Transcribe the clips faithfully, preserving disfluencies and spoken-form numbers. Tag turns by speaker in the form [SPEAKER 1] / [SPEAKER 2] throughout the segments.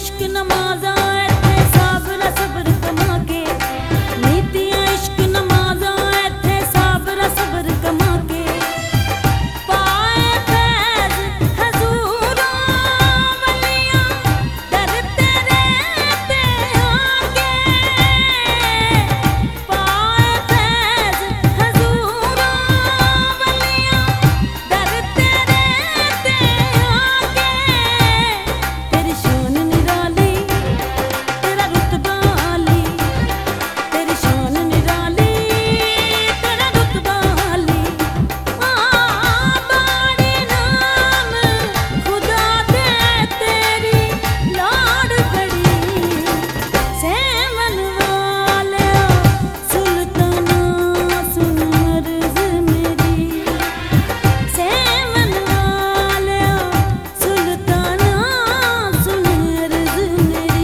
[SPEAKER 1] इश्क नमाजा इत्थे साबरा सबर कमा के, नीतियां इश्क नमाजा इत्थे साबरा सबर कमा के, पाए फैज हजूरों वलियां दर तेरे ते आके, पाए फैज हजूरों वलियां दर तेरे ते आके, तेरी शान निराली तेरा रुतबा आली, तेरी शान निराली तेरा रुतबा आली, हाँ बाड़ी नाम खुदा दे तेरी लाड़ बड़ी, सेवन वालिया सुल्ताना सुन अर्ज़ मेरी, सेवन वालिया सुल्ताना सुन अर्ज़ मेरी।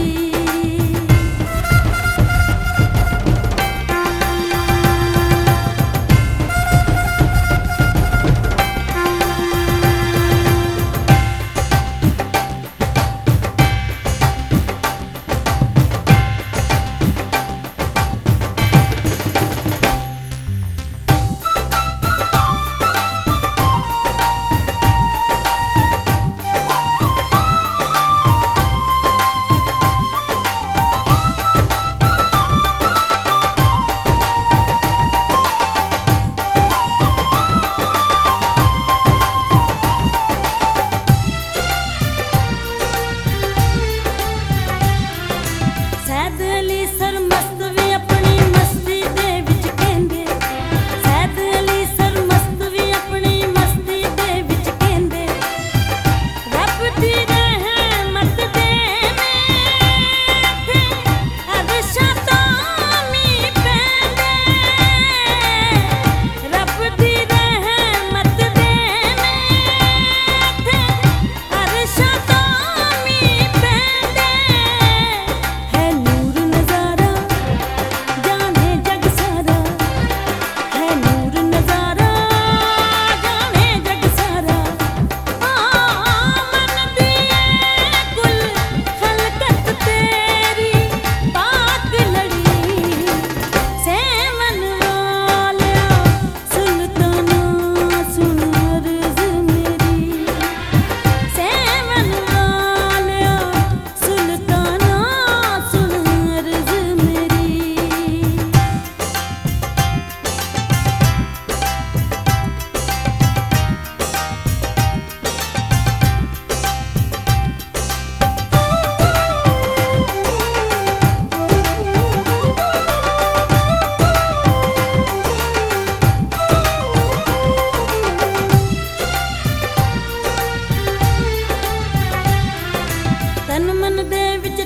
[SPEAKER 1] सैद अली सरमस्त भी अपनी मस्ती दे विच कहंदे, सैद अली सरमस्त भी अपनी मस्ती दे विच कहंदे, रब दी रहमत दे इत्थे अरशां तामी पैंदे, रब दी रहमत दे इत्थे अरशां तामी पैंदे, है नूर नज़ारा जाने जग सारा, है नूर नज़ारा जाने जग सारा, हाँ मन दी कुल खलकत तेरी पाक लड़ी, सेवन वालिया सुल्ताना सुन अर्ज़ मेरी, सेवन वालिया सुल्ताना सुन अर्ज़ मेरी। तन मन दे विच